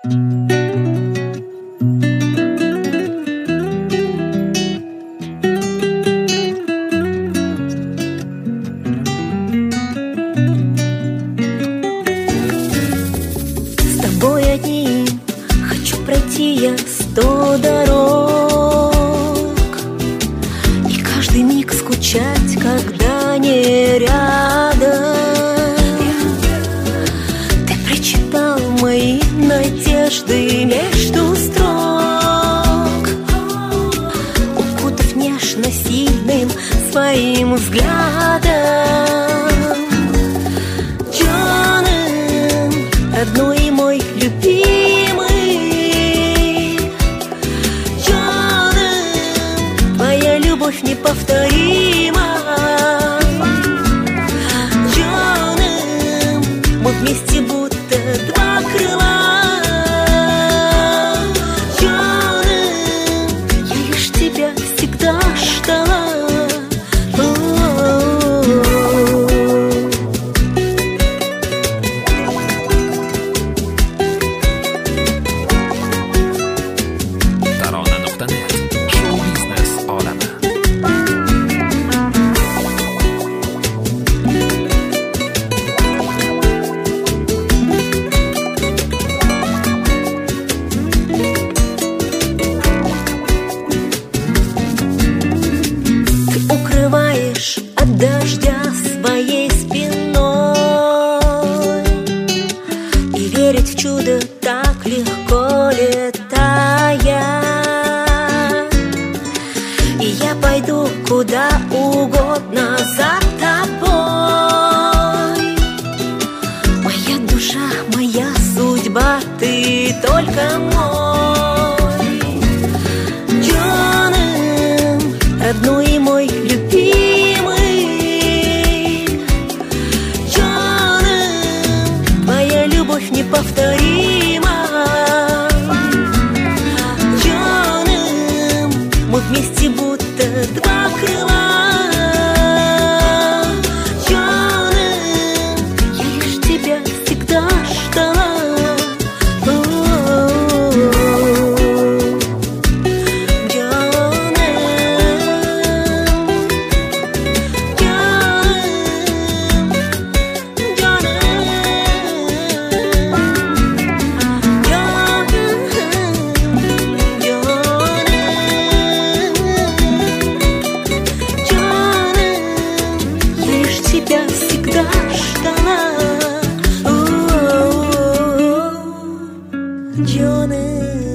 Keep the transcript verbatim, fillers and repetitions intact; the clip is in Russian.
С тобой одним хочу пройти я сто дорог, и каждый миг скучать, когда не рядом. Ты прочитал мои надежды между строк, укутав нежно сильным своим взглядом. Джонен, родной мой любимый, Джонен, твоя любовь неповторима. Джонен, мы вместе будто два крыла. Джонен, я лишь тебя всегда ждала. От дождя своей спиной, и верить в чудо так легко, летая. И я пойду куда угодно за тобой. Моя душа, моя судьба, ты только мой. Джонен, родной мой любимый, неповторима. Джонен, мы вместе будто два крыла. Джонен, я лишь тебя всегда ждала. Тебя всегда ждала. Джонен.